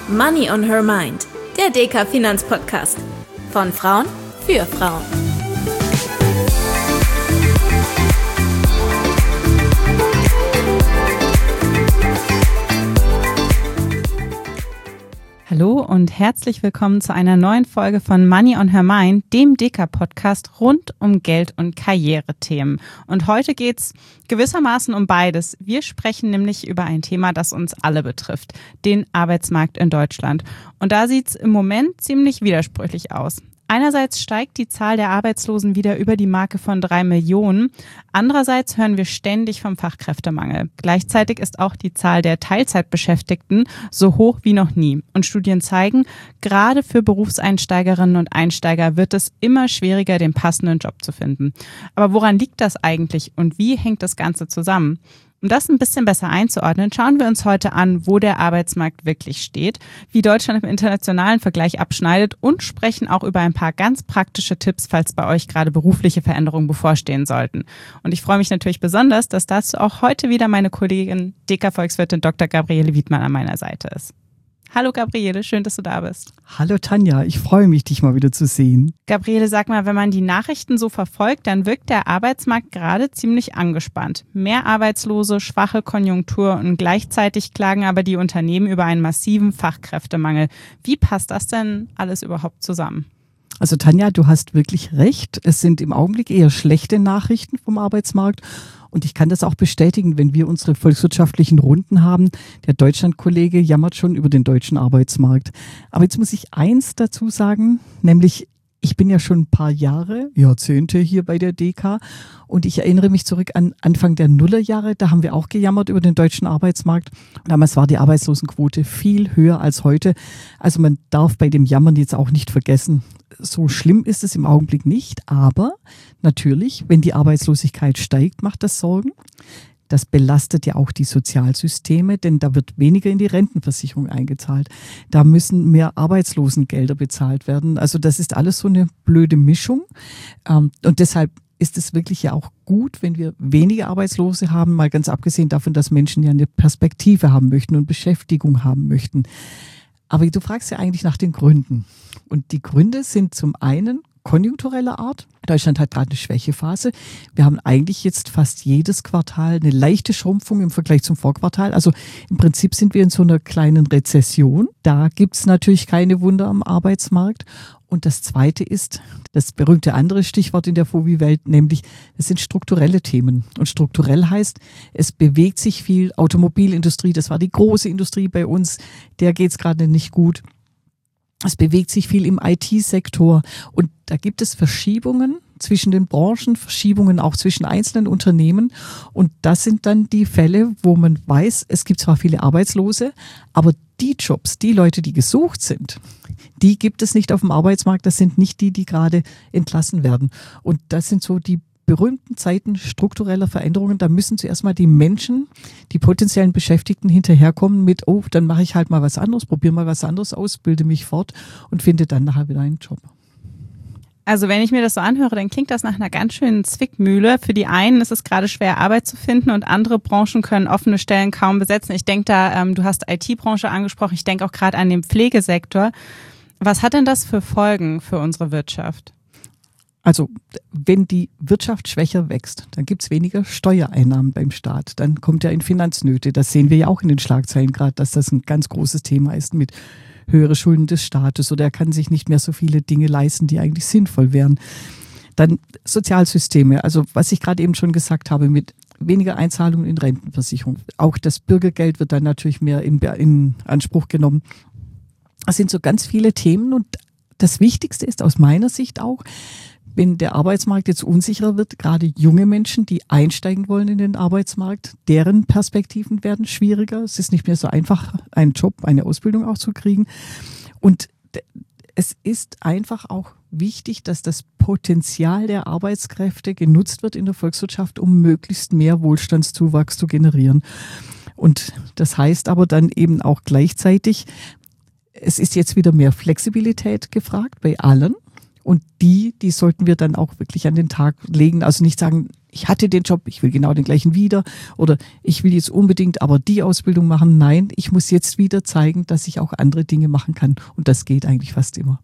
Money on Her Mind, der DK Finanzpodcast. Von Frauen für Frauen. Hallo und herzlich willkommen zu einer neuen Folge von Money on Her Mind, dem DK-Podcast rund um Geld- und Karrierethemen. Und heute geht's gewissermaßen um beides. Wir sprechen nämlich über ein Thema, das uns alle betrifft, den Arbeitsmarkt in Deutschland. Und da sieht's im Moment ziemlich widersprüchlich aus. Einerseits steigt die Zahl der Arbeitslosen wieder über die Marke von 3 Millionen. Andererseits hören wir ständig vom Fachkräftemangel. Gleichzeitig ist auch die Zahl der Teilzeitbeschäftigten so hoch wie noch nie. Und Studien zeigen, gerade für Berufseinsteigerinnen und Einsteiger wird es immer schwieriger, den passenden Job zu finden. Aber woran liegt das eigentlich und wie hängt das Ganze zusammen? Um das ein bisschen besser einzuordnen, schauen wir uns heute an, wo der Arbeitsmarkt wirklich steht, wie Deutschland im internationalen Vergleich abschneidet und sprechen auch über ein paar ganz praktische Tipps, falls bei euch gerade berufliche Veränderungen bevorstehen sollten. Und ich freue mich natürlich besonders, dass dazu auch heute wieder meine Kollegin DK-Volkswirtin Dr. Gabriele Wiedmann an meiner Seite ist. Hallo Gabriele, schön, dass du da bist. Hallo Tanja, ich freue mich, dich mal wieder zu sehen. Gabriele, sag mal, wenn man die Nachrichten so verfolgt, dann wirkt der Arbeitsmarkt gerade ziemlich angespannt. Mehr Arbeitslose, schwache Konjunktur und gleichzeitig klagen aber die Unternehmen über einen massiven Fachkräftemangel. Wie passt das denn alles überhaupt zusammen? Also Tanja, du hast wirklich recht. Es sind im Augenblick eher schlechte Nachrichten vom Arbeitsmarkt. Und ich kann das auch bestätigen, wenn wir unsere volkswirtschaftlichen Runden haben. Der Deutschlandkollege jammert schon über den deutschen Arbeitsmarkt. Aber jetzt muss ich eins dazu sagen, nämlich ich bin ja schon ein paar Jahrzehnte hier bei der DK und ich erinnere mich zurück an Anfang der Nullerjahre, da haben wir auch gejammert über den deutschen Arbeitsmarkt. Damals war die Arbeitslosenquote viel höher als heute. Also man darf bei dem Jammern jetzt auch nicht vergessen, so schlimm ist es im Augenblick nicht, aber natürlich, wenn die Arbeitslosigkeit steigt, macht das Sorgen. Das belastet ja auch die Sozialsysteme, denn da wird weniger in die Rentenversicherung eingezahlt. Da müssen mehr Arbeitslosengelder bezahlt werden. Also das ist alles so eine blöde Mischung. Und deshalb ist es wirklich ja auch gut, wenn wir weniger Arbeitslose haben, mal ganz abgesehen davon, dass Menschen ja eine Perspektive haben möchten und Beschäftigung haben möchten. Aber du fragst ja eigentlich nach den Gründen. Und die Gründe sind zum einen konjunktureller Art. Deutschland hat gerade eine Schwächephase. Wir haben eigentlich jetzt fast jedes Quartal eine leichte Schrumpfung im Vergleich zum Vorquartal. Also im Prinzip sind wir in so einer kleinen Rezession. Da gibt es natürlich keine Wunder am Arbeitsmarkt. Und das Zweite ist das berühmte andere Stichwort in der FOWI-Welt, nämlich es sind strukturelle Themen. Und strukturell heißt, es bewegt sich viel. Automobilindustrie, das war die große Industrie bei uns, der geht es gerade nicht gut. Es bewegt sich viel im IT-Sektor und da gibt es Verschiebungen zwischen den Branchen, Verschiebungen auch zwischen einzelnen Unternehmen und das sind dann die Fälle, wo man weiß, es gibt zwar viele Arbeitslose, aber die Jobs, die Leute, die gesucht sind, die gibt es nicht auf dem Arbeitsmarkt, das sind nicht die, die gerade entlassen werden und das sind so die berühmten Zeiten struktureller Veränderungen, da müssen zuerst mal die Menschen, die potenziellen Beschäftigten hinterherkommen mit, oh, dann mache ich halt mal was anderes, probiere mal was anderes aus, bilde mich fort und finde dann nachher wieder einen Job. Also wenn ich mir das so anhöre, dann klingt das nach einer ganz schönen Zwickmühle. Für die einen ist es gerade schwer, Arbeit zu finden und andere Branchen können offene Stellen kaum besetzen. Ich denke da, du hast IT-Branche angesprochen, ich denke auch gerade an den Pflegesektor. Was hat denn das für Folgen für unsere Wirtschaft? Also wenn die Wirtschaft schwächer wächst, dann gibt es weniger Steuereinnahmen beim Staat. Dann kommt er in Finanznöte. Das sehen wir ja auch in den Schlagzeilen gerade, dass das ein ganz großes Thema ist mit höhere Schulden des Staates oder er kann sich nicht mehr so viele Dinge leisten, die eigentlich sinnvoll wären. Dann Sozialsysteme, also was ich gerade eben schon gesagt habe, mit weniger Einzahlungen in Rentenversicherung. Auch das Bürgergeld wird dann natürlich mehr in Anspruch genommen. Das sind so ganz viele Themen und das Wichtigste ist aus meiner Sicht auch, wenn der Arbeitsmarkt jetzt unsicherer wird, gerade junge Menschen, die einsteigen wollen in den Arbeitsmarkt, deren Perspektiven werden schwieriger. Es ist nicht mehr so einfach, einen Job, eine Ausbildung auch zu kriegen. Und es ist einfach auch wichtig, dass das Potenzial der Arbeitskräfte genutzt wird in der Volkswirtschaft, um möglichst mehr Wohlstandszuwachs zu generieren. Und das heißt aber dann eben auch gleichzeitig, es ist jetzt wieder mehr Flexibilität gefragt bei allen. Und die sollten wir dann auch wirklich an den Tag legen. Also nicht sagen, ich hatte den Job, ich will genau den gleichen wieder oder ich will jetzt unbedingt aber die Ausbildung machen. Nein, ich muss jetzt wieder zeigen, dass ich auch andere Dinge machen kann und das geht eigentlich fast immer.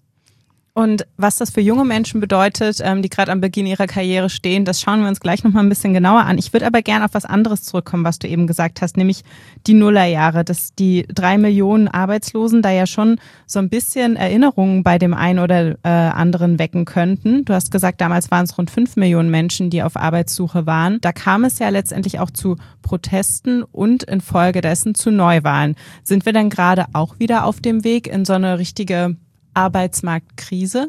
Und was das für junge Menschen bedeutet, die gerade am Beginn ihrer Karriere stehen, das schauen wir uns gleich nochmal ein bisschen genauer an. Ich würde aber gerne auf was anderes zurückkommen, was du eben gesagt hast, nämlich die Nullerjahre, dass die 3 Millionen Arbeitslosen da ja schon so ein bisschen Erinnerungen bei dem einen oder anderen wecken könnten. Du hast gesagt, damals waren es rund 5 Millionen Menschen, die auf Arbeitssuche waren. Da kam es ja letztendlich auch zu Protesten und infolgedessen zu Neuwahlen. Sind wir dann gerade auch wieder auf dem Weg in so eine richtige Arbeitsmarktkrise?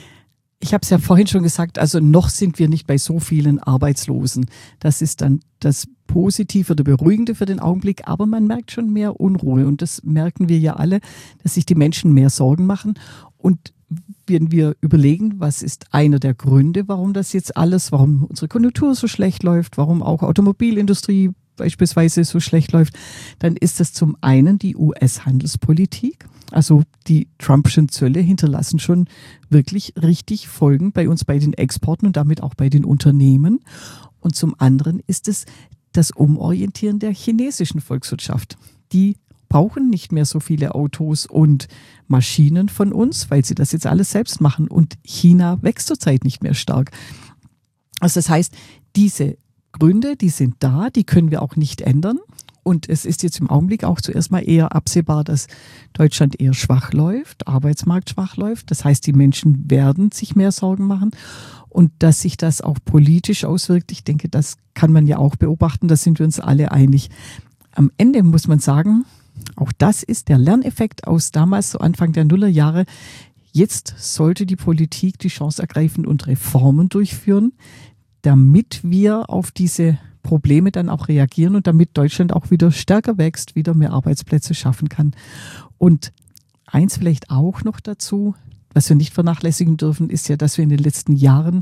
Ich habe es ja vorhin schon gesagt, also noch sind wir nicht bei so vielen Arbeitslosen. Das ist dann das Positive oder Beruhigende für den Augenblick, aber man merkt schon mehr Unruhe und das merken wir ja alle, dass sich die Menschen mehr Sorgen machen. Und wenn wir überlegen, was ist einer der Gründe, warum das jetzt alles, warum unsere Konjunktur so schlecht läuft, warum auch Automobilindustrie beispielsweise so schlecht läuft, dann ist das zum einen die US-Handelspolitik. Also die Trumpschen Zölle hinterlassen schon wirklich richtig Folgen bei uns, bei den Exporten und damit auch bei den Unternehmen. Und zum anderen ist es das Umorientieren der chinesischen Volkswirtschaft. Die brauchen nicht mehr so viele Autos und Maschinen von uns, weil sie das jetzt alles selbst machen. Und China wächst zurzeit nicht mehr stark. Also das heißt, diese Gründe, die sind da, die können wir auch nicht ändern. Und es ist jetzt im Augenblick auch zuerst mal eher absehbar, dass Deutschland eher schwach läuft, Arbeitsmarkt schwach läuft. Das heißt, die Menschen werden sich mehr Sorgen machen. Und dass sich das auch politisch auswirkt, ich denke, das kann man ja auch beobachten, da sind wir uns alle einig. Am Ende muss man sagen, auch das ist der Lerneffekt aus damals, so Anfang der Nullerjahre. Jetzt sollte die Politik die Chance ergreifen und Reformen durchführen, damit wir auf diese Probleme dann auch reagieren und damit Deutschland auch wieder stärker wächst, wieder mehr Arbeitsplätze schaffen kann. Und eins vielleicht auch noch dazu, was wir nicht vernachlässigen dürfen, ist ja, dass wir in den letzten Jahren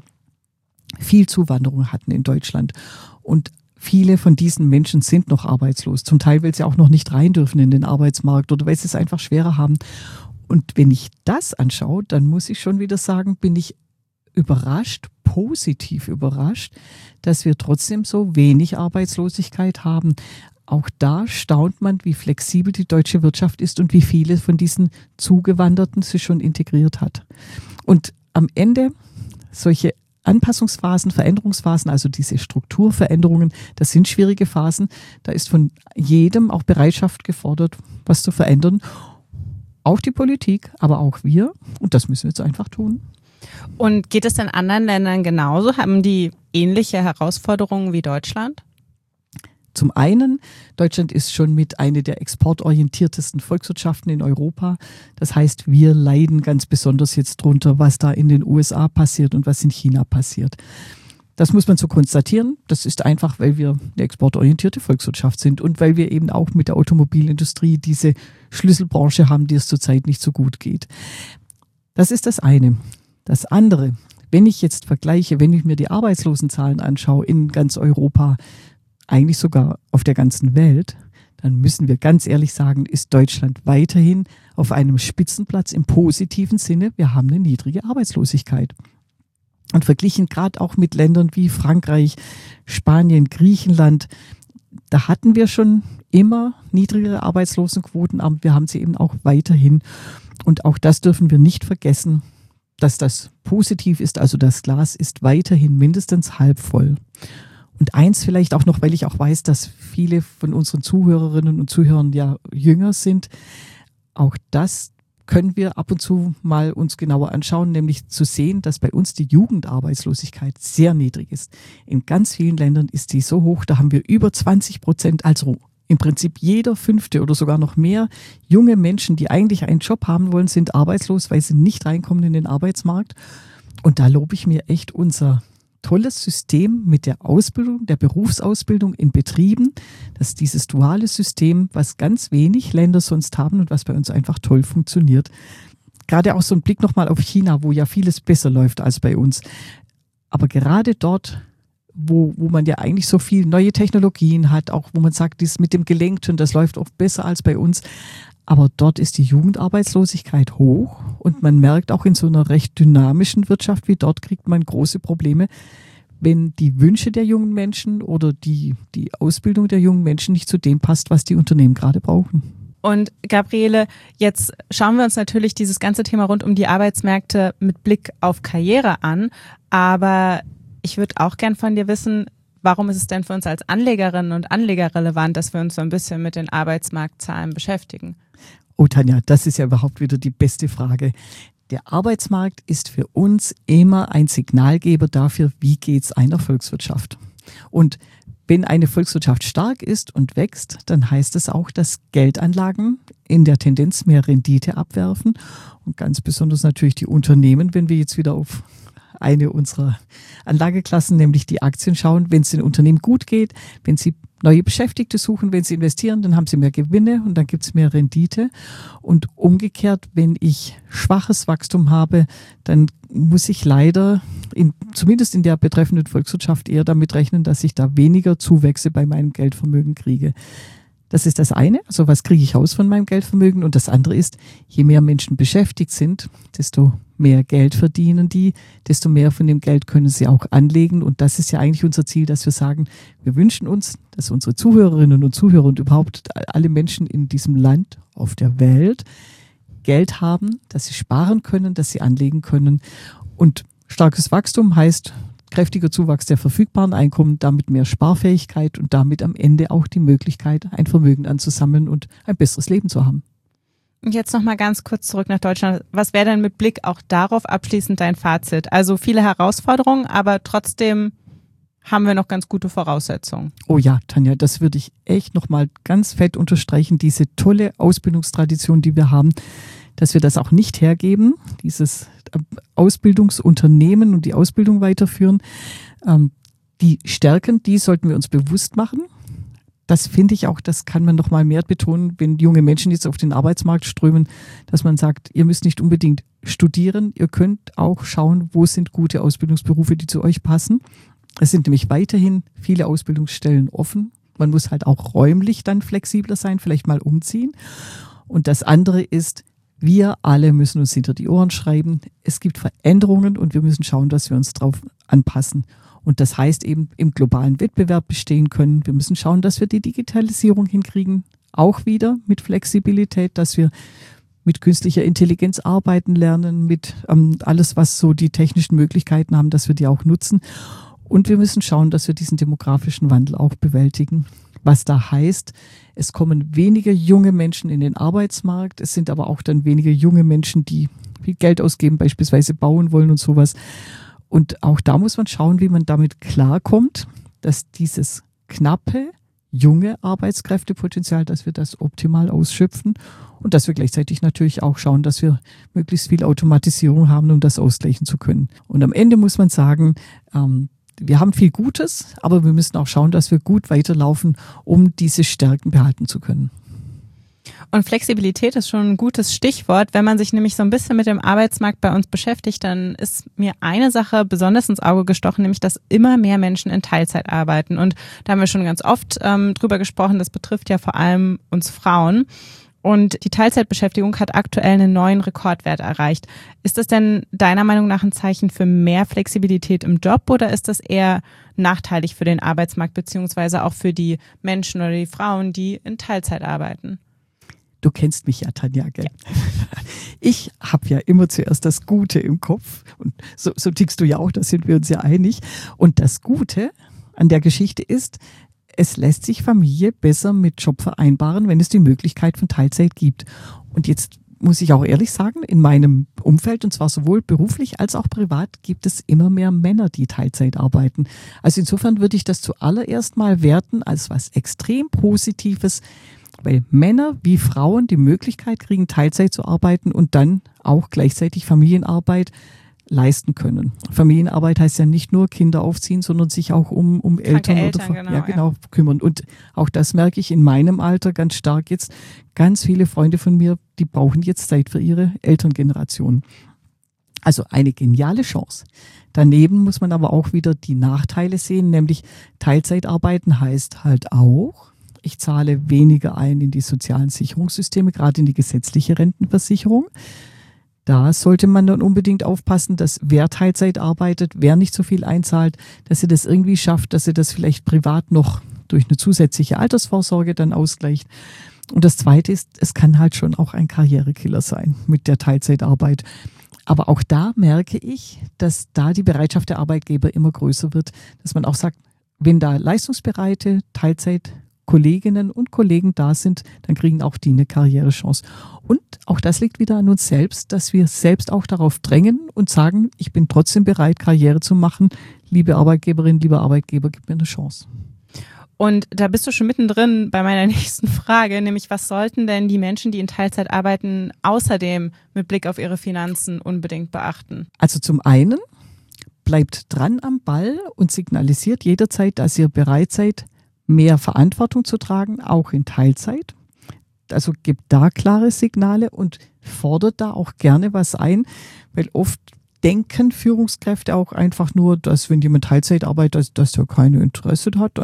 viel Zuwanderung hatten in Deutschland. Und viele von diesen Menschen sind noch arbeitslos. Zum Teil, weil sie auch noch nicht rein dürfen in den Arbeitsmarkt oder weil sie es einfach schwerer haben. Und wenn ich das anschaue, dann muss ich schon wieder sagen, bin ich überrascht, positiv überrascht, dass wir trotzdem so wenig Arbeitslosigkeit haben. Auch da staunt man, wie flexibel die deutsche Wirtschaft ist und wie viele von diesen Zugewanderten sie schon integriert hat. Und am Ende solche Anpassungsphasen, Veränderungsphasen, also diese Strukturveränderungen, das sind schwierige Phasen. Da ist von jedem auch Bereitschaft gefordert, was zu verändern. Auch die Politik, aber auch wir. Und das müssen wir jetzt einfach tun. Und geht es in anderen Ländern genauso? Haben die ähnliche Herausforderungen wie Deutschland? Zum einen, Deutschland ist schon mit einer der exportorientiertesten Volkswirtschaften in Europa. Das heißt, wir leiden ganz besonders jetzt drunter, was da in den USA passiert und was in China passiert. Das muss man so konstatieren. Das ist einfach, weil wir eine exportorientierte Volkswirtschaft sind und weil wir eben auch mit der Automobilindustrie diese Schlüsselbranche haben, die es zurzeit nicht so gut geht. Das ist das eine. Das andere, wenn ich jetzt vergleiche, wenn ich mir die Arbeitslosenzahlen anschaue in ganz Europa, eigentlich sogar auf der ganzen Welt, dann müssen wir ganz ehrlich sagen, ist Deutschland weiterhin auf einem Spitzenplatz im positiven Sinne. Wir haben eine niedrige Arbeitslosigkeit. Und verglichen gerade auch mit Ländern wie Frankreich, Spanien, Griechenland, da hatten wir schon immer niedrigere Arbeitslosenquoten, aber wir haben sie eben auch weiterhin. Und auch das dürfen wir nicht vergessen, dass das positiv ist, also das Glas ist weiterhin mindestens halb voll. Und eins vielleicht auch noch, weil ich auch weiß, dass viele von unseren Zuhörerinnen und Zuhörern ja jünger sind. Auch das können wir ab und zu mal uns genauer anschauen, nämlich zu sehen, dass bei uns die Jugendarbeitslosigkeit sehr niedrig ist. In ganz vielen Ländern ist die so hoch, da haben wir über 20%, also im Prinzip jeder 5. oder sogar noch mehr junge Menschen, die eigentlich einen Job haben wollen, sind arbeitslos, weil sie nicht reinkommen in den Arbeitsmarkt. Und da lobe ich mir echt unser tolles System mit der Ausbildung, der Berufsausbildung in Betrieben. Das ist dieses duale System, was ganz wenig Länder sonst haben und was bei uns einfach toll funktioniert. Gerade auch so ein Blick nochmal auf China, wo ja vieles besser läuft als bei uns. Aber gerade dort, wo man ja eigentlich so viel neue Technologien hat, auch wo man sagt, das mit dem Gelenkten, das läuft oft besser als bei uns. Aber dort ist die Jugendarbeitslosigkeit hoch und man merkt auch in so einer recht dynamischen Wirtschaft wie dort kriegt man große Probleme, wenn die Wünsche der jungen Menschen oder die Ausbildung der jungen Menschen nicht zu dem passt, was die Unternehmen gerade brauchen. Und Gabriele, jetzt schauen wir uns natürlich dieses ganze Thema rund um die Arbeitsmärkte mit Blick auf Karriere an. Aber ich würde auch gern von dir wissen, warum ist es denn für uns als Anlegerinnen und Anleger relevant, dass wir uns so ein bisschen mit den Arbeitsmarktzahlen beschäftigen? Oh Tanja, das ist ja überhaupt wieder die beste Frage. Der Arbeitsmarkt ist für uns immer ein Signalgeber dafür, wie geht's einer Volkswirtschaft. Und wenn eine Volkswirtschaft stark ist und wächst, dann heißt es auch, dass Geldanlagen in der Tendenz mehr Rendite abwerfen und ganz besonders natürlich die Unternehmen, wenn wir jetzt wieder auf eine unserer Anlageklassen, nämlich die Aktien schauen, wenn es den Unternehmen gut geht, wenn sie neue Beschäftigte suchen, wenn sie investieren, dann haben sie mehr Gewinne und dann gibt es mehr Rendite. Und umgekehrt, wenn ich schwaches Wachstum habe, dann muss ich leider zumindest in der betreffenden Volkswirtschaft eher damit rechnen, dass ich da weniger Zuwächse bei meinem Geldvermögen kriege. Das ist das eine, also was kriege ich raus von meinem Geldvermögen? Und das andere ist, je mehr Menschen beschäftigt sind, desto mehr Geld verdienen die, desto mehr von dem Geld können sie auch anlegen. Und das ist ja eigentlich unser Ziel, dass wir sagen, wir wünschen uns, dass unsere Zuhörerinnen und Zuhörer und überhaupt alle Menschen in diesem Land, auf der Welt, Geld haben, dass sie sparen können, dass sie anlegen können. Und starkes Wachstum heißt kräftiger Zuwachs der verfügbaren Einkommen, damit mehr Sparfähigkeit und damit am Ende auch die Möglichkeit, ein Vermögen anzusammeln und ein besseres Leben zu haben. Und jetzt nochmal ganz kurz zurück nach Deutschland. Was wäre denn mit Blick auch darauf abschließend dein Fazit? Also viele Herausforderungen, aber trotzdem haben wir noch ganz gute Voraussetzungen. Oh ja, Tanja, das würde ich echt nochmal ganz fett unterstreichen, diese tolle Ausbildungstradition, die wir haben, dass wir das auch nicht hergeben, dieses Ausbildungsunternehmen und die Ausbildung weiterführen. Die Stärken, die sollten wir uns bewusst machen. Das finde ich auch, das kann man noch mal mehr betonen, wenn junge Menschen jetzt auf den Arbeitsmarkt strömen, dass man sagt, ihr müsst nicht unbedingt studieren, ihr könnt auch schauen, wo sind gute Ausbildungsberufe, die zu euch passen. Es sind nämlich weiterhin viele Ausbildungsstellen offen. Man muss halt auch räumlich dann flexibler sein, vielleicht mal umziehen. Und das andere ist, wir alle müssen uns hinter die Ohren schreiben. Es gibt Veränderungen und wir müssen schauen, dass wir uns darauf anpassen. Und das heißt eben im globalen Wettbewerb bestehen können. Wir müssen schauen, dass wir die Digitalisierung hinkriegen, auch wieder mit Flexibilität, dass wir mit künstlicher Intelligenz arbeiten lernen, mit alles, was so die technischen Möglichkeiten haben, dass wir die auch nutzen. Und wir müssen schauen, dass wir diesen demografischen Wandel auch bewältigen. Was da heißt, es kommen weniger junge Menschen in den Arbeitsmarkt. Es sind aber auch dann weniger junge Menschen, die viel Geld ausgeben, beispielsweise bauen wollen und sowas. Und auch da muss man schauen, wie man damit klarkommt, dass dieses knappe, junge Arbeitskräftepotenzial, dass wir das optimal ausschöpfen und dass wir gleichzeitig natürlich auch schauen, dass wir möglichst viel Automatisierung haben, um das ausgleichen zu können. Und am Ende muss man sagen, wir haben viel Gutes, aber wir müssen auch schauen, dass wir gut weiterlaufen, um diese Stärken behalten zu können. Und Flexibilität ist schon ein gutes Stichwort. Wenn man sich nämlich so ein bisschen mit dem Arbeitsmarkt bei uns beschäftigt, dann ist mir eine Sache besonders ins Auge gestochen, nämlich dass immer mehr Menschen in Teilzeit arbeiten. Und da haben wir schon ganz oft drüber gesprochen, das betrifft ja vor allem uns Frauen. Und die Teilzeitbeschäftigung hat aktuell einen neuen Rekordwert erreicht. Ist das denn deiner Meinung nach ein Zeichen für mehr Flexibilität im Job oder ist das eher nachteilig für den Arbeitsmarkt beziehungsweise auch für die Menschen oder die Frauen, die in Teilzeit arbeiten? Du kennst mich ja, Tanja, gell? Ja. Ich habe ja immer zuerst das Gute im Kopf und so tickst du ja auch, da sind wir uns ja einig. Und das Gute an der Geschichte ist, es lässt sich Familie besser mit Job vereinbaren, wenn es die Möglichkeit von Teilzeit gibt. Und jetzt muss ich auch ehrlich sagen, in meinem Umfeld, und zwar sowohl beruflich als auch privat, gibt es immer mehr Männer, die Teilzeit arbeiten. Also insofern würde ich das zuallererst mal werten als was extrem Positives, weil Männer wie Frauen die Möglichkeit kriegen, Teilzeit zu arbeiten und dann auch gleichzeitig Familienarbeit leisten können. Familienarbeit heißt ja nicht nur Kinder aufziehen, sondern sich auch um Eltern oder kümmern. Und auch das merke ich in meinem Alter ganz stark jetzt. Ganz viele Freunde von mir, die brauchen jetzt Zeit für ihre Elterngeneration. Also eine geniale Chance. Daneben muss man aber auch wieder die Nachteile sehen, nämlich Teilzeitarbeiten heißt halt auch, ich zahle weniger ein in die sozialen Sicherungssysteme, gerade in die gesetzliche Rentenversicherung. da sollte man dann unbedingt aufpassen, dass wer Teilzeit arbeitet, wer nicht so viel einzahlt, dass sie das irgendwie schafft, dass sie das vielleicht privat noch durch eine zusätzliche Altersvorsorge dann ausgleicht. Und das Zweite ist, es kann halt schon auch ein Karrierekiller sein mit der Teilzeitarbeit. Aber auch da merke ich, dass da die Bereitschaft der Arbeitgeber immer größer wird, dass man auch sagt, wenn da leistungsbereite Teilzeitkolleginnen und Kollegen da sind, dann kriegen auch die eine Karrierechance. Und auch das liegt wieder an uns selbst, dass wir selbst auch darauf drängen und sagen, ich bin trotzdem bereit, Karriere zu machen. Liebe Arbeitgeberin, lieber Arbeitgeber, gib mir eine Chance. Und da bist du schon mittendrin bei meiner nächsten Frage, nämlich was sollten denn die Menschen, die in Teilzeit arbeiten, außerdem mit Blick auf ihre Finanzen unbedingt beachten? Also zum einen, bleibt dran am Ball und signalisiert jederzeit, dass ihr bereit seid, mehr Verantwortung zu tragen, auch in Teilzeit. Also gebt da klare Signale und fordert da auch gerne was ein, weil oft denken Führungskräfte auch einfach nur, dass wenn jemand Teilzeit arbeitet, dass er kein Interesse hat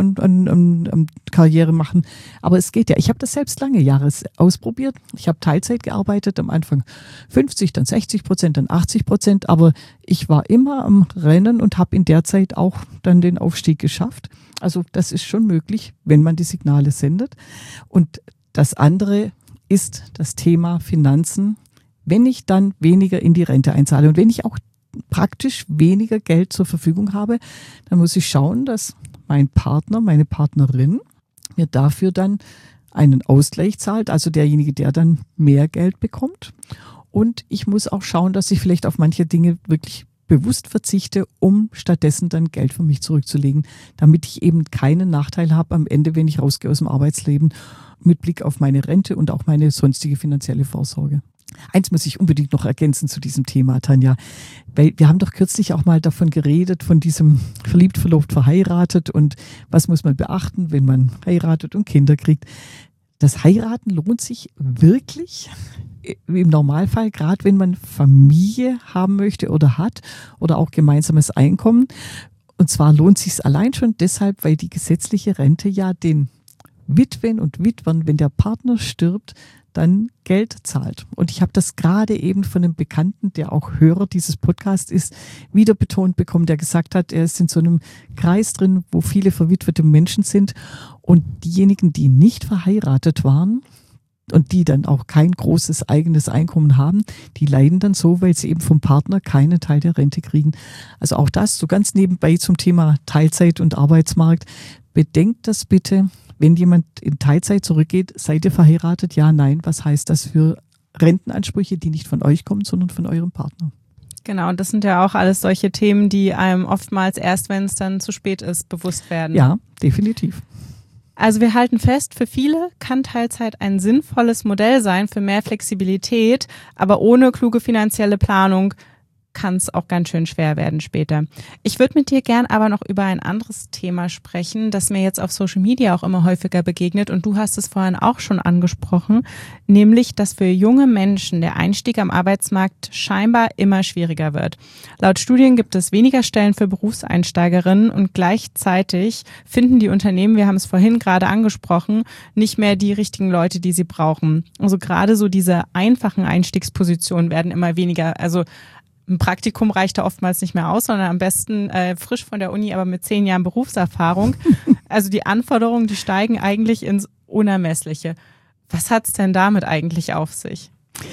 an Karriere machen. Aber es geht ja. Ich habe das selbst lange Jahre ausprobiert. Ich habe Teilzeit gearbeitet, am Anfang 50, dann 60%, dann 80%. Aber ich war immer am Rennen und habe in der Zeit auch dann den Aufstieg geschafft. Also das ist schon möglich, wenn man die Signale sendet. Und das andere ist das Thema Finanzen. Wenn ich dann weniger in die Rente einzahle und wenn ich auch praktisch weniger Geld zur Verfügung habe, dann muss ich schauen, dass mein Partner, meine Partnerin mir dafür dann einen Ausgleich zahlt, also derjenige, der dann mehr Geld bekommt. Und ich muss auch schauen, dass ich vielleicht auf manche Dinge wirklich bewusst verzichte, um stattdessen dann Geld für mich zurückzulegen, damit ich eben keinen Nachteil habe am Ende, wenn ich rausgehe aus dem Arbeitsleben, mit Blick auf meine Rente und auch meine sonstige finanzielle Vorsorge. Eins muss ich unbedingt noch ergänzen zu diesem Thema, Tanja, weil wir haben doch kürzlich auch mal davon geredet, von diesem verliebt, verlobt, verheiratet und was muss man beachten, wenn man heiratet und Kinder kriegt. Das Heiraten lohnt sich wirklich im Normalfall, gerade wenn man Familie haben möchte oder hat oder auch gemeinsames Einkommen. Und zwar lohnt sich es allein schon deshalb, weil die gesetzliche Rente ja den Witwen und Witwern, wenn der Partner stirbt, dann Geld zahlt. Und ich habe das gerade eben von einem Bekannten, der auch Hörer dieses Podcasts ist, wieder betont bekommen, der gesagt hat, er ist in so einem Kreis drin, wo viele verwitwete Menschen sind und diejenigen, die nicht verheiratet waren und die dann auch kein großes eigenes Einkommen haben, die leiden dann so, weil sie eben vom Partner keinen Teil der Rente kriegen. Also auch das so ganz nebenbei zum Thema Teilzeit und Arbeitsmarkt. Bedenkt das bitte. Wenn jemand in Teilzeit zurückgeht, seid ihr verheiratet? Ja, nein. Was heißt das für Rentenansprüche, die nicht von euch kommen, sondern von eurem Partner? Genau, und das sind ja auch alles solche Themen, die einem oftmals erst, wenn es dann zu spät ist, bewusst werden. Ja, definitiv. Also wir halten fest, für viele kann Teilzeit ein sinnvolles Modell sein für mehr Flexibilität, aber ohne kluge finanzielle Planung kann es auch ganz schön schwer werden später. Ich würde mit dir gern aber noch über ein anderes Thema sprechen, das mir jetzt auf Social Media auch immer häufiger begegnet und du hast es vorhin auch schon angesprochen, nämlich, dass für junge Menschen der Einstieg am Arbeitsmarkt scheinbar immer schwieriger wird. Laut Studien gibt es weniger Stellen für Berufseinsteigerinnen und gleichzeitig finden die Unternehmen, wir haben es vorhin gerade angesprochen, nicht mehr die richtigen Leute, die sie brauchen. Also gerade so diese einfachen Einstiegspositionen werden immer weniger, also ein Praktikum reicht da oftmals nicht mehr aus, sondern am besten frisch von der Uni, aber mit 10 Jahren Berufserfahrung. Also die Anforderungen, die steigen eigentlich ins Unermessliche. Was hat es denn damit eigentlich auf sich?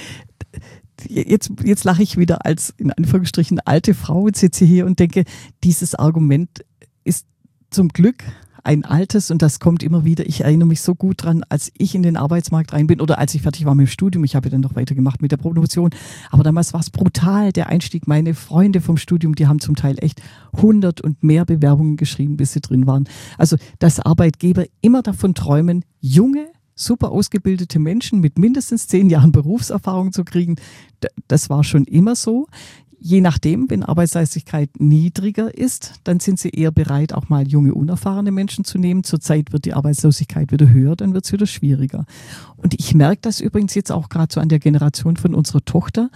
Jetzt lache ich wieder als, in Anführungsstrichen, alte Frau und sitze hier und denke, dieses Argument ist zum Glück ein altes und das kommt immer wieder. Ich erinnere mich so gut dran, als ich in den Arbeitsmarkt rein bin oder als ich fertig war mit dem Studium. Ich habe dann noch weitergemacht mit der Promotion. Aber damals war es brutal, der Einstieg. Meine Freunde vom Studium, die haben zum Teil echt 100 und mehr Bewerbungen geschrieben, bis sie drin waren. Also, dass Arbeitgeber immer davon träumen, junge, super ausgebildete Menschen mit mindestens 10 Jahren Berufserfahrung zu kriegen, das war schon immer so. Je nachdem, wenn Arbeitsleistigkeit niedriger ist, dann sind sie eher bereit, auch mal junge, unerfahrene Menschen zu nehmen. Zurzeit wird die Arbeitslosigkeit wieder höher, dann wird es wieder schwieriger. Und ich merke das übrigens jetzt auch gerade so an der Generation von unserer Tochter,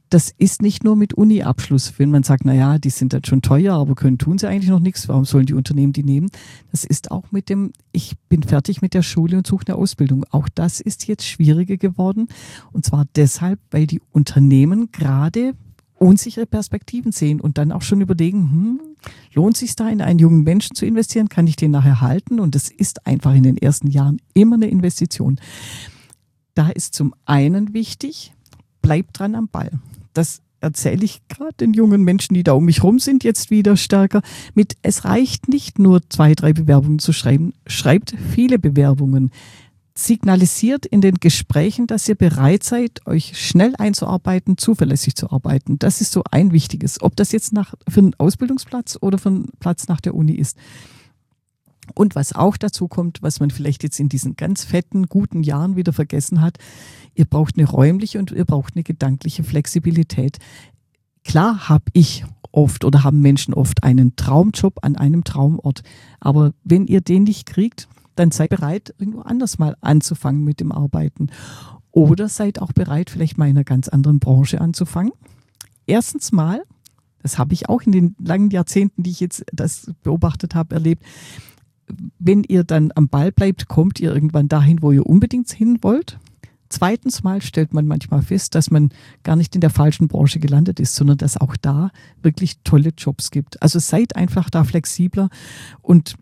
das ist nicht nur mit Uni-Abschluss, wenn man sagt, naja, die sind dann schon teuer, aber tun sie eigentlich noch nichts, warum sollen die Unternehmen die nehmen? Das ist auch mit dem, ich bin fertig mit der Schule und suche eine Ausbildung. Auch das ist jetzt schwieriger geworden. Und zwar deshalb, weil die Unternehmen gerade unsichere Perspektiven sehen und dann auch schon überlegen, lohnt es sich da in einen jungen Menschen zu investieren? Kann ich den nachher halten? Und das ist einfach in den ersten Jahren immer eine Investition. Da ist zum einen wichtig, bleibt dran am Ball. Das erzähle ich gerade den jungen Menschen, die da um mich rum sind, jetzt wieder stärker mit. Es reicht nicht nur 2, 3 Bewerbungen zu schreiben. Schreibt viele Bewerbungen. Signalisiert in den Gesprächen, dass ihr bereit seid, euch schnell einzuarbeiten, zuverlässig zu arbeiten. Das ist so ein wichtiges. Ob das jetzt für einen Ausbildungsplatz oder für einen Platz nach der Uni ist. Und was auch dazu kommt, was man vielleicht jetzt in diesen ganz fetten, guten Jahren wieder vergessen hat, ihr braucht eine räumliche und ihr braucht eine gedankliche Flexibilität. Klar habe ich oft oder haben Menschen oft einen Traumjob an einem Traumort. Aber wenn ihr den nicht kriegt, dann seid bereit, irgendwo anders mal anzufangen mit dem Arbeiten. Oder seid auch bereit, vielleicht mal in einer ganz anderen Branche anzufangen. Erstens mal, das habe ich auch in den langen Jahrzehnten, die ich jetzt das beobachtet habe, erlebt, wenn ihr dann am Ball bleibt, kommt ihr irgendwann dahin, wo ihr unbedingt hin wollt. Zweitens mal stellt man manchmal fest, dass man gar nicht in der falschen Branche gelandet ist, sondern dass auch da wirklich tolle Jobs gibt. Also seid einfach da flexibler und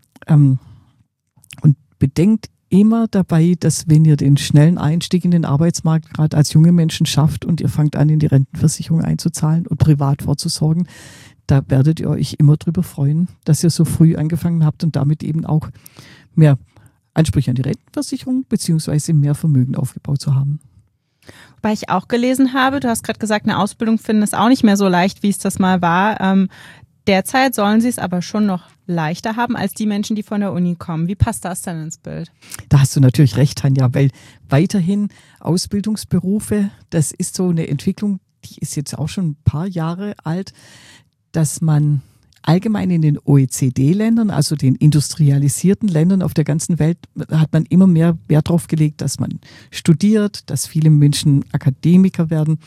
bedenkt immer dabei, dass wenn ihr den schnellen Einstieg in den Arbeitsmarkt gerade als junge Menschen schafft und ihr fangt an, in die Rentenversicherung einzuzahlen und privat vorzusorgen, da werdet ihr euch immer drüber freuen, dass ihr so früh angefangen habt und damit eben auch mehr Ansprüche an die Rentenversicherung beziehungsweise mehr Vermögen aufgebaut zu haben. Wobei ich auch gelesen habe, du hast gerade gesagt, eine Ausbildung finden ist auch nicht mehr so leicht, wie es das mal war. Derzeit sollen sie es aber schon noch leichter haben als die Menschen, die von der Uni kommen. Wie passt das dann ins Bild? Da hast du natürlich recht, Tanja, weil weiterhin Ausbildungsberufe, das ist so eine Entwicklung, die ist jetzt auch schon ein paar Jahre alt, dass man allgemein in den OECD-Ländern, also den industrialisierten Ländern auf der ganzen Welt, hat man immer mehr Wert darauf gelegt, dass man studiert, dass viele Menschen Akademiker werden,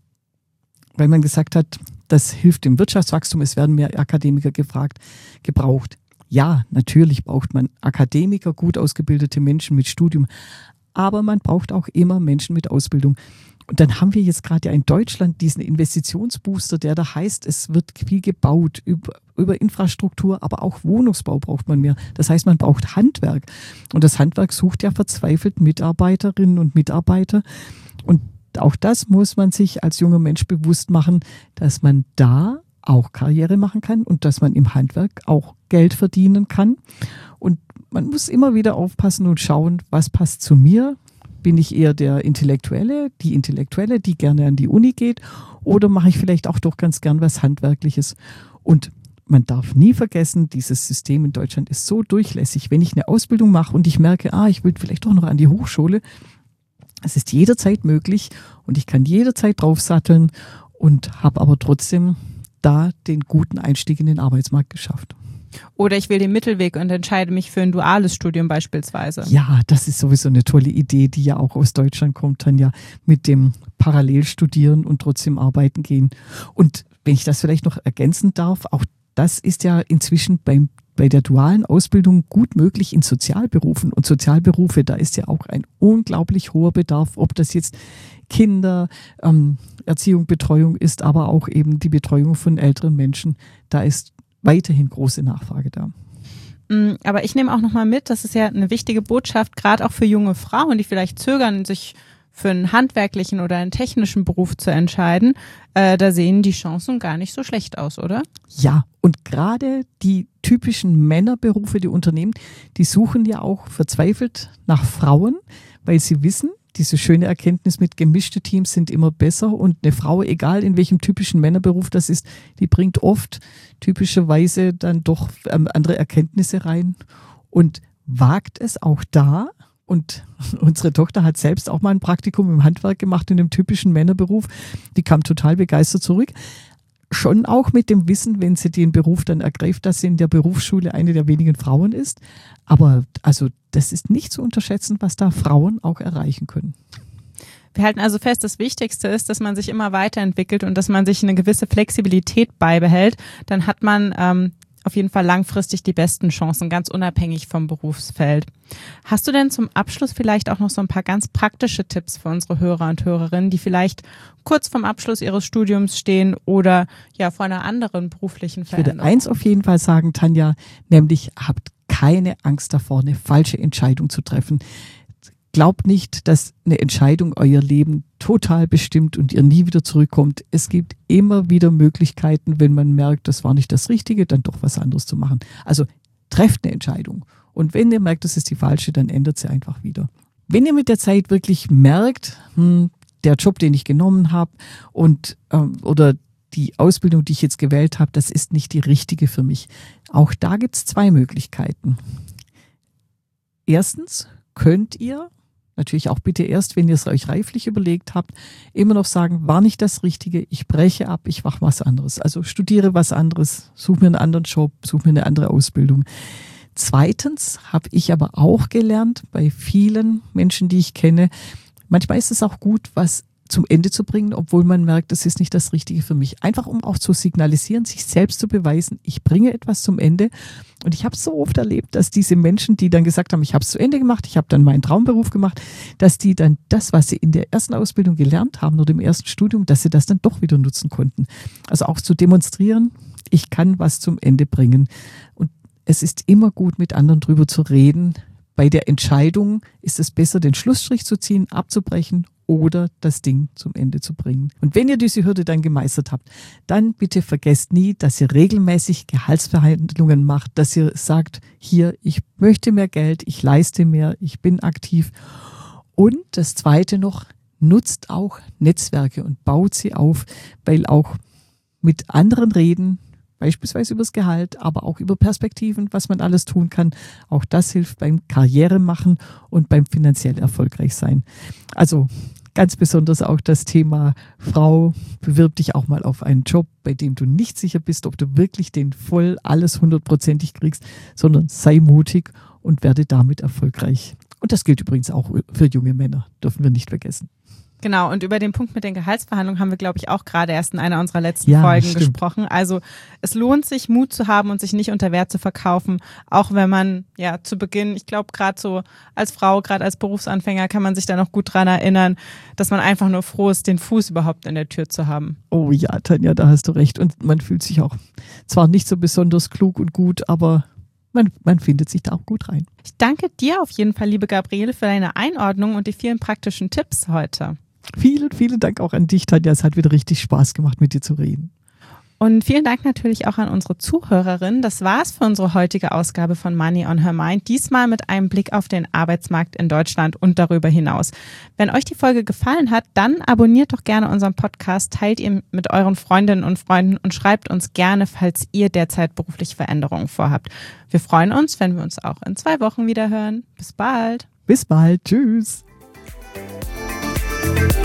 weil man gesagt hat, das hilft dem Wirtschaftswachstum, es werden mehr Akademiker gebraucht. Ja, natürlich braucht man Akademiker, gut ausgebildete Menschen mit Studium, aber man braucht auch immer Menschen mit Ausbildung. Und dann haben wir jetzt gerade ja in Deutschland diesen Investitionsbooster, der da heißt, es wird viel gebaut über Infrastruktur, aber auch Wohnungsbau braucht man mehr. Das heißt, man braucht Handwerk. Und das Handwerk sucht ja verzweifelt Mitarbeiterinnen und Mitarbeiter. Und auch das muss man sich als junger Mensch bewusst machen, dass man da auch Karriere machen kann und dass man im Handwerk auch Geld verdienen kann. Und man muss immer wieder aufpassen und schauen, was passt zu mir. Bin ich eher der Intellektuelle, die gerne an die Uni geht, oder mache ich vielleicht auch doch ganz gern was Handwerkliches? Und man darf nie vergessen, dieses System in Deutschland ist so durchlässig. Wenn ich eine Ausbildung mache und ich merke, ich will vielleicht doch noch an die Hochschule, es ist jederzeit möglich und ich kann jederzeit draufsatteln und habe aber trotzdem da den guten Einstieg in den Arbeitsmarkt geschafft. Oder ich will den Mittelweg und entscheide mich für ein duales Studium beispielsweise. Ja, das ist sowieso eine tolle Idee, die ja auch aus Deutschland kommt, dann ja mit dem Parallel studieren und trotzdem arbeiten gehen. Und wenn ich das vielleicht noch ergänzen darf, auch das ist ja inzwischen bei der dualen Ausbildung gut möglich in Sozialberufen. Und Sozialberufe, da ist ja auch ein unglaublich hoher Bedarf, ob das jetzt Kinder, Erziehung, Betreuung ist, aber auch eben die Betreuung von älteren Menschen. Da ist weiterhin große Nachfrage da. Aber ich nehme auch nochmal mit, das ist ja eine wichtige Botschaft, gerade auch für junge Frauen, die vielleicht zögern, sich für einen handwerklichen oder einen technischen Beruf zu entscheiden. Da sehen die Chancen gar nicht so schlecht aus, oder? Ja, und gerade die typischen Männerberufe, die Unternehmen, die suchen ja auch verzweifelt nach Frauen, weil sie wissen, diese schöne Erkenntnis mit gemischte Teams sind immer besser und eine Frau, egal in welchem typischen Männerberuf das ist, die bringt oft typischerweise dann doch andere Erkenntnisse rein und wagt es auch da. Und unsere Tochter hat selbst auch mal ein Praktikum im Handwerk gemacht in einem typischen Männerberuf. Die kam total begeistert zurück. Schon auch mit dem Wissen, wenn sie den Beruf dann ergreift, dass sie in der Berufsschule eine der wenigen Frauen ist. Aber also das ist nicht zu unterschätzen, was da Frauen auch erreichen können. Wir Wir halten also fest, das Wichtigste ist, dass man sich immer weiterentwickelt und dass man sich eine gewisse Flexibilität beibehält. Dann hat man auf jeden Fall langfristig die besten Chancen, ganz unabhängig vom Berufsfeld. Hast du denn zum Abschluss vielleicht auch noch so ein paar ganz praktische Tipps für unsere Hörer und Hörerinnen, die vielleicht kurz vorm Abschluss ihres Studiums stehen oder ja vor einer anderen beruflichen Veränderung? Ich würde eins auf jeden Fall sagen, Tanja, nämlich habt keine Angst davor, eine falsche Entscheidung zu treffen. Glaubt nicht, dass eine Entscheidung euer Leben total bestimmt und ihr nie wieder zurückkommt. Es gibt immer wieder Möglichkeiten, wenn man merkt, das war nicht das Richtige, dann doch was anderes zu machen. Also trefft eine Entscheidung. Und wenn ihr merkt, das ist die falsche, dann ändert sie einfach wieder. Wenn ihr mit der Zeit wirklich merkt, der Job, den ich genommen habe und oder die Ausbildung, die ich jetzt gewählt habe, das ist nicht die richtige für mich. Auch da gibt es zwei Möglichkeiten. Erstens könnt ihr, natürlich auch bitte erst, wenn ihr es euch reiflich überlegt habt, immer noch sagen, war nicht das Richtige, ich breche ab, ich mache was anderes. Also studiere was anderes, suche mir einen anderen Job, suche mir eine andere Ausbildung. Zweitens habe ich aber auch gelernt, bei vielen Menschen, die ich kenne, manchmal ist es auch gut, was zum Ende zu bringen, obwohl man merkt, das ist nicht das Richtige für mich. Einfach um auch zu signalisieren, sich selbst zu beweisen, ich bringe etwas zum Ende. Und ich habe so oft erlebt, dass diese Menschen, die dann gesagt haben, ich habe es zu Ende gemacht, ich habe dann meinen Traumberuf gemacht, dass die dann das, was sie in der ersten Ausbildung gelernt haben oder im ersten Studium, dass sie das dann doch wieder nutzen konnten. Also auch zu demonstrieren, ich kann was zum Ende bringen. Und es ist immer gut, mit anderen drüber zu reden. Bei der Entscheidung ist es besser, den Schlussstrich zu ziehen, abzubrechen oder das Ding zum Ende zu bringen. Und wenn ihr diese Hürde dann gemeistert habt, dann bitte vergesst nie, dass ihr regelmäßig Gehaltsverhandlungen macht, dass ihr sagt, hier, ich möchte mehr Geld, ich leiste mehr, ich bin aktiv. Und das Zweite noch, nutzt auch Netzwerke und baut sie auf, weil auch mit anderen reden, beispielsweise über das Gehalt, aber auch über Perspektiven, was man alles tun kann. Auch das hilft beim Karrieremachen und beim finanziell erfolgreich sein. Also ganz besonders auch das Thema Frau, bewirb dich auch mal auf einen Job, bei dem du nicht sicher bist, ob du wirklich den voll alles 100%ig kriegst, sondern sei mutig und werde damit erfolgreich. Und das gilt übrigens auch für junge Männer, dürfen wir nicht vergessen. Genau, und über den Punkt mit den Gehaltsverhandlungen haben wir, glaube ich, auch gerade erst in einer unserer letzten Folgen gesprochen. Also es lohnt sich, Mut zu haben und sich nicht unter Wert zu verkaufen, auch wenn man ja zu Beginn, ich glaube gerade so als Frau, gerade als Berufsanfänger kann man sich da noch gut dran erinnern, dass man einfach nur froh ist, den Fuß überhaupt in der Tür zu haben. Oh ja, Tanja, da hast du recht. Und man fühlt sich auch zwar nicht so besonders klug und gut, aber man findet sich da auch gut rein. Ich danke dir auf jeden Fall, liebe Gabriele, für deine Einordnung und die vielen praktischen Tipps heute. Vielen, vielen Dank auch an dich, Tanja. Es hat wieder richtig Spaß gemacht, mit dir zu reden. Und vielen Dank natürlich auch an unsere Zuhörerinnen. Das war's für unsere heutige Ausgabe von Money on Her Mind. Diesmal mit einem Blick auf den Arbeitsmarkt in Deutschland und darüber hinaus. Wenn euch die Folge gefallen hat, dann abonniert doch gerne unseren Podcast, teilt ihn mit euren Freundinnen und Freunden und schreibt uns gerne, falls ihr derzeit berufliche Veränderungen vorhabt. Wir freuen uns, wenn wir uns auch in 2 Wochen wieder hören. Bis bald. Bis bald. Tschüss.